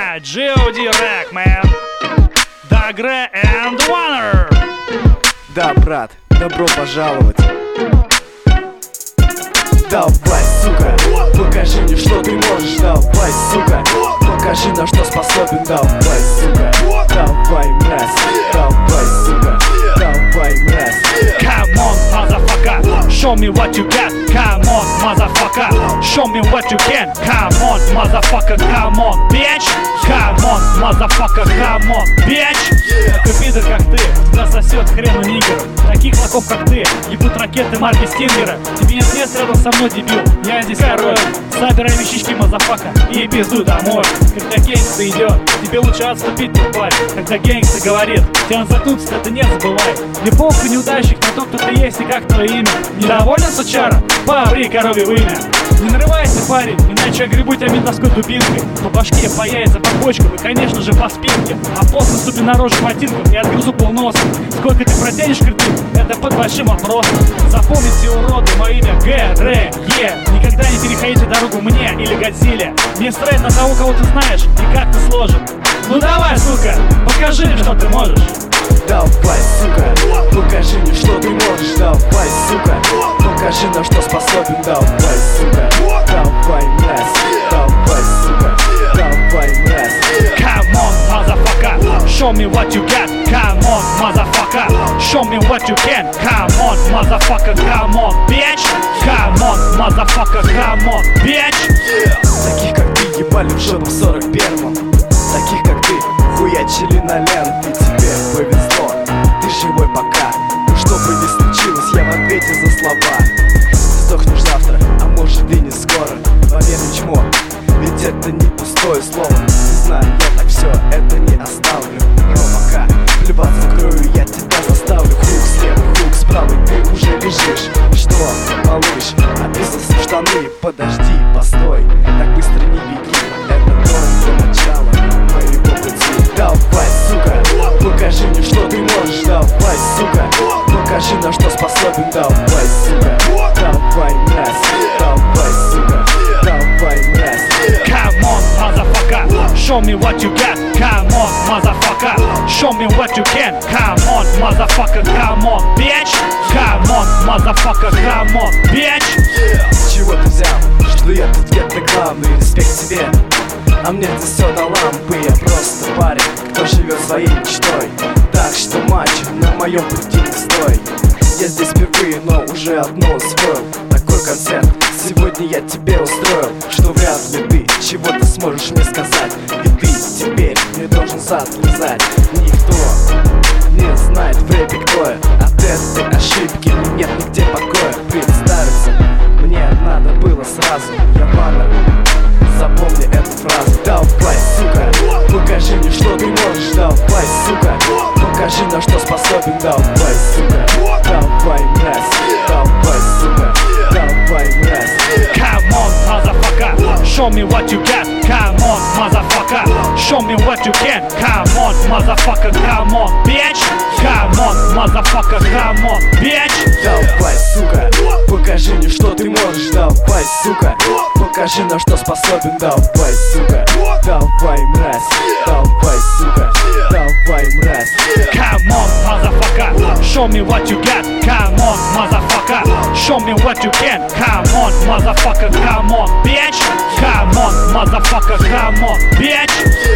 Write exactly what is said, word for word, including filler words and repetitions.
Yeah, джи о ди Rec, man. Dagre and Warner. Да, брат, добро пожаловать. Давай, сука, покажи мне, что ты можешь. Давай, сука, покажи, на что способен. Давай, сука, давай, мразь. Давай, сука, давай, мразь. Come on, motherfucker, show me what you got. Come on, motherfucker, show me what you can. Come on, motherfucker, come on, bitch. Come on, motherfucker, come on, bitch. Такой пидор, как ты, засосет хрену нигеров. Таких лохов, как ты, ебут ракеты марки Стингера. Тебе нет места рядом со мной, дебил, я здесь король. Собирай вещички, мазафака, и пизду домой. Когда гангста идет, тебе лучше отступить, тупарь. Когда гангста говорит, тебя заткнуться, это не забывай. Не похуй неудачник на то, кто ты есть и как твое имя. Недоволен, сучара? Поври коровье вымя. Не нарывайся, парень, иначе я гребу тебя ментовской дубинкой. По башке, по яйцам, по почкам и, конечно же, по спинке. А после ступи на рожу ботинком и отгрызу полноса. Сколько ты протянешь крюки, это под большим вопросом. Запомните, уроды, мое имя Г Р Е. Никогда не переходите дорогу мне или Годзилле. Мне срать на того, кого ты знаешь и как ты сложен. Ну давай, сука, покажи мне, что ты можешь. Давай, сука, покажи мне, что ты можешь. Давай, сука, покажи, на что способен. Давай, сука, давай, мразь. Давай, сука, давай, мразь. Come on, motherfucker, show me what you got. Come on, motherfucker, show me what you can. Come on, motherfucker, come on, bitch. Come on, motherfucker, come on, bitch. Таких, как ты, ебали в жопу в сорок первом. Таких, как ты, хуячили на лент. И тебе повезло, ты живой пока. Но что бы ни случилось, я в ответе за слова. Сдохнешь завтра, а может и не скоро. Поверь, чмо, ведь это не пустое слово. Не знаю, я так все это не оставлю. Но пока плеваться в кровью я тебя заставлю. Хук слева, хук справа, ты уже лежишь. Что, малыш, описался в штаны? Подожди, постой, так быстро не беги. Это только начало моего пути. Давай, сука, покажи мне, что ты можешь. Давай, сука, покажи, на что способен. Давай, сука, давай, мразь. Давай, сука, давай, мразь. Come on, motherfucker, show me what you got. Come on, motherfucker, show me what you can. Come on, motherfucker, come on, bitch. Come on, motherfucker, come on, bitch. С чего ты взял, что я тут где-то главный? Респект тебе, а мне ты все до лампы. Я просто парень, кто живет своей мечтой. Так что, мальчик, на моем пути не стой. Я здесь впервые, но уже одно усвоил. Такой концерт сегодня я тебе устроил, что вряд ли ты чего-то сможешь мне сказать. Ведь ты теперь не должен зад лизать. Никто не знает в рэпе, кто я. От этой ошибки нет нигде покоя. Представиться мне надо было сразу. Я Ванер, запомни эту фразу. Давай, сука, покажи мне, что ты можешь. Давай, сука, покажи, на что способен. Давай, сука, давай, мразь. Давай, сука, давай, мразь. Come on, motherfucker, show me what you got. Come on, motherfucker, show me what you can. Come on, motherfucker, come on, bitch. Come on, motherfucker, come on, bitch. Давай, сука, покажи мне, что ты можешь. Давай, сука, покажи, на что способен. Давай, сука, давай, мразь. Давай, сука, давай, мразь. Come on, motherfucker, show me what you got. Come on, motherfucker, show me what you can. Come on, motherfucker, come on, bitch. Come on, motherfucker, come on, bitch.